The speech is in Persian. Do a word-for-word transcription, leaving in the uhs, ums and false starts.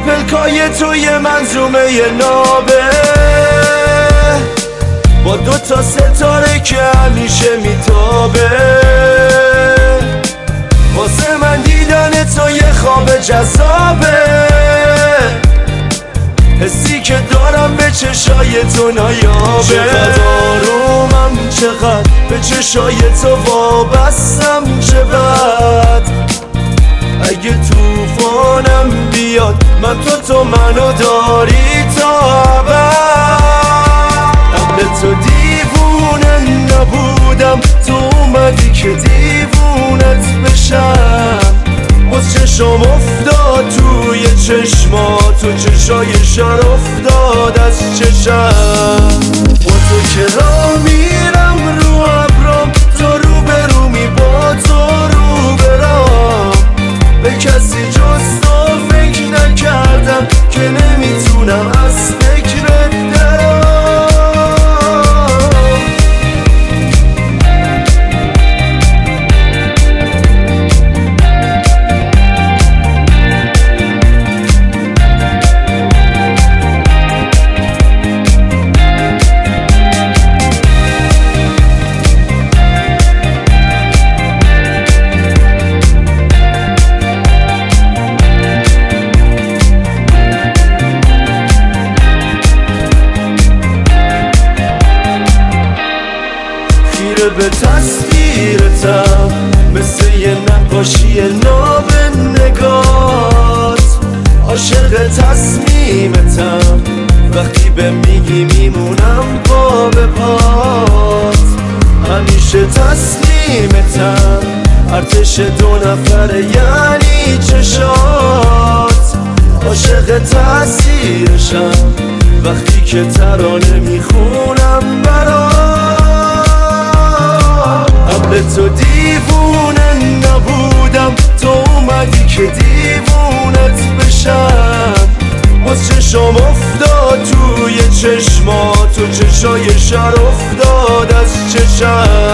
پلکای توی منظومه نابه با دو تا ستاره که همیشه میتابه واسه من دیدن تو یه خواب جذابه حسی که دارم به چشای تو نایابه چقدر آرومم چقدر به چشای تو وابستم چقدر اگه توفانم بیاد من تو تو منو داری تا ابد قبل تو دیوونه نبودم تو اومدی که دیوونت بشم باز چشم افتاد توی چشمات تو چشای شر افتاد از چشم با تو که راه میرم رو ابرام تو رو برومی با تو رو برام به کسی جز تو فکر نکردم که نمیتونم از فکرت درام به تصویرتم مثل یه نقاشی ناب نگات عاشق تصمیمتم وقتی به میگی میمونم پا به پات همیشه تسلیمتم ارتش دو نفره یعنی چشات عاشق تاثیرشم وقتی که ترانه میخونم برات قبل تو دیوونه نبودم تو اومدی که دیوونت بشم باز چشم افتاد توی چشمات تو چشای شر افتاد از چشم